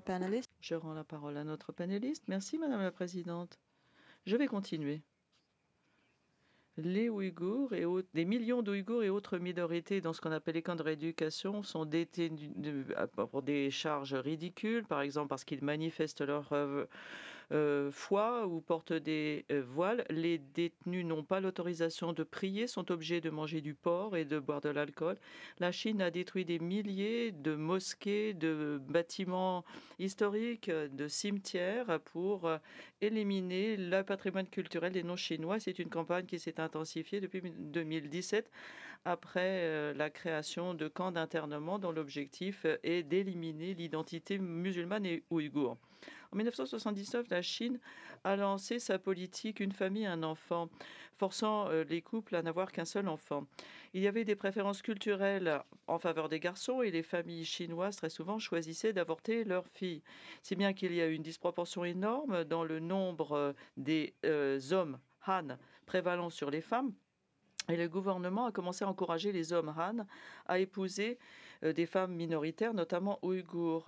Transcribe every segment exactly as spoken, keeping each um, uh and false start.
panelist. Je rends la parole à notre panéliste. Merci, Madame la Présidente. Je vais continuer. Les Ouïghours et autres, des millions d'Ouïghours et autres minorités dans ce qu'on appelle les camps de rééducation sont détenus de- pour des charges ridicules, par exemple parce qu'ils manifestent leur euh, euh, foi ou portent des euh, voiles. Les détenus n'ont pas l'autorisation de prier, sont obligés de manger du porc et de boire de l'alcool. La Chine a détruit des milliers de mosquées, de bâtiments historiques, de cimetières pour euh, éliminer le patrimoine culturel des non-chinois. C'est une campagne qui s'est intensifiée depuis deux mille dix-sept après euh, la création de camps d'internement dont l'objectif euh, est d'éliminer l'identité musulmane et ouïghour. En mille neuf cent soixante-dix-neuf, la Chine a lancé sa politique une famille, un enfant, forçant euh, les couples à n'avoir qu'un seul enfant. Il y avait des préférences culturelles en faveur des garçons et les familles chinoises très souvent choisissaient d'avorter leurs filles. Si bien qu'il y a une disproportion énorme dans le nombre euh, des euh, hommes Han prévalant sur les femmes. Et le gouvernement a commencé à encourager les hommes Han à épouser euh, des femmes minoritaires, notamment ouïghours.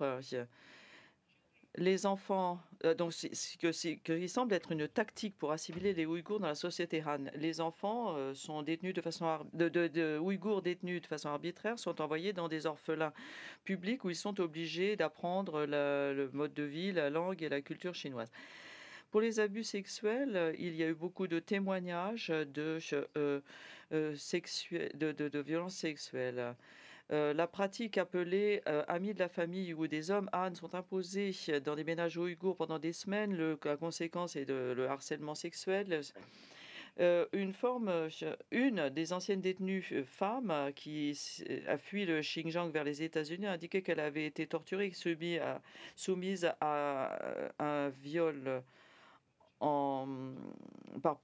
Les enfants, euh, donc c'est, c'est que, c'est, que il semble être une tactique pour assimiler les Ouïghours dans la société Han. Les enfants euh, sont détenus de façon ar- de, de, de Ouïghours détenus de façon arbitraire sont envoyés dans des orphelins publics où ils sont obligés d'apprendre la- le mode de vie, la langue et la culture chinoise. Pour les abus sexuels, euh, il y a eu beaucoup de témoignages de, euh, euh, sexuels, de, de, de violences sexuelles. Euh, la pratique appelée euh, amis de la famille où des hommes Han sont imposés dans des ménages ouïghours pendant des semaines. Le- la conséquence est de, le harcèlement sexuel. Euh, une forme, euh, une des anciennes détenues euh, femmes euh, qui s- a fui le Xinjiang vers les États-Unis a indiqué qu'elle avait été torturée et soumise à, soumise à euh, un viol en, par,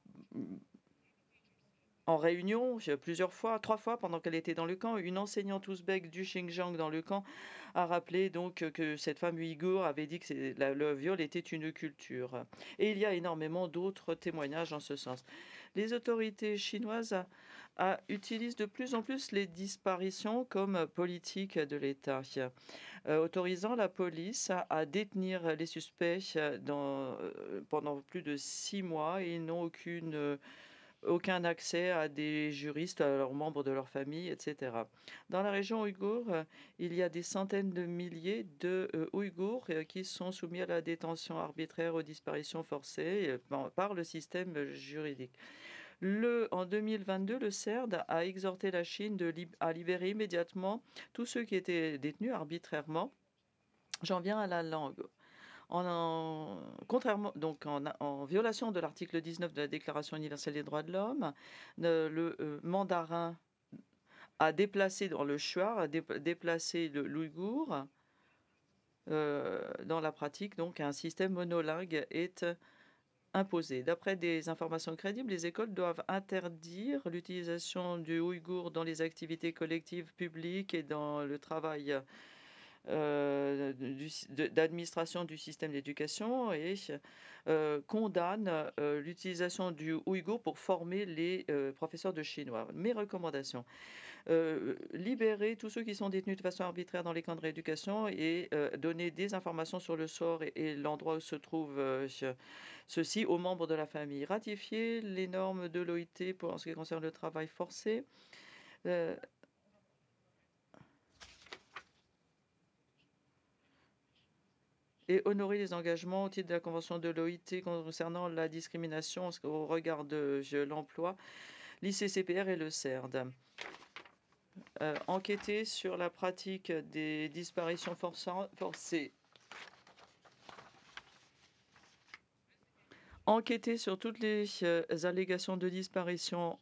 en réunion je- plusieurs fois, trois fois pendant qu'elle était dans le camp. Une enseignante ouzbèque du Xinjiang dans le camp a rappelé donc que cette femme ouïghour avait dit que c'est- la- le viol était une culture. Et il y a énormément d'autres témoignages en ce sens. Les autorités chinoises a- a- utilisent de plus en plus les disparitions comme politique de l'État, euh, autorisant la police à, à détenir les suspects dans, euh, pendant plus de six mois et ils n'ont aucune euh, aucun accès à des juristes, à leurs membres de leur famille, et cetera. Dans la région ouïghour, euh, il y a des centaines de milliers de euh, Ouïghours euh, qui sont soumis à la détention arbitraire, aux disparitions forcées euh, par, par le système juridique. Le, en deux mille vingt-deux, le C E R D a exhorté la Chine de lib- à libérer immédiatement tous ceux qui étaient détenus arbitrairement. J'en viens à la langue. En, en- contrairement, donc en, en violation de l'article dix-neuf de la Déclaration universelle des droits de l'homme, le, le, euh, mandarin a déplacé dans le Shuar, a dé- déplacé le l'ouïghour. Euh, dans la pratique, donc, un système monolingue est imposé. D'après des informations crédibles, les écoles doivent interdire l'utilisation du ouïghour dans les activités collectives publiques et dans le travail euh, du- de- d'administration du système d'éducation et euh, condamne euh, l'utilisation du ouïghour pour former les euh, professeurs de chinois. Mes recommandations. Euh, libérer tous ceux qui sont détenus de façon arbitraire dans les camps de rééducation et euh, donner des informations sur le sort et, et l'endroit où se trouvent euh, ce- ceux-ci aux membres de la famille. Ratifier les normes de l'O I T pour en ce qui concerne le travail forcé. Euh, et honorer les engagements au titre de la Convention de l'O I T concernant la discrimination au regard de l'emploi, l'I C C P R et le C E R D. Euh, enquêter sur la pratique des disparitions forcées. Enquêter sur toutes les euh, allégations de disparition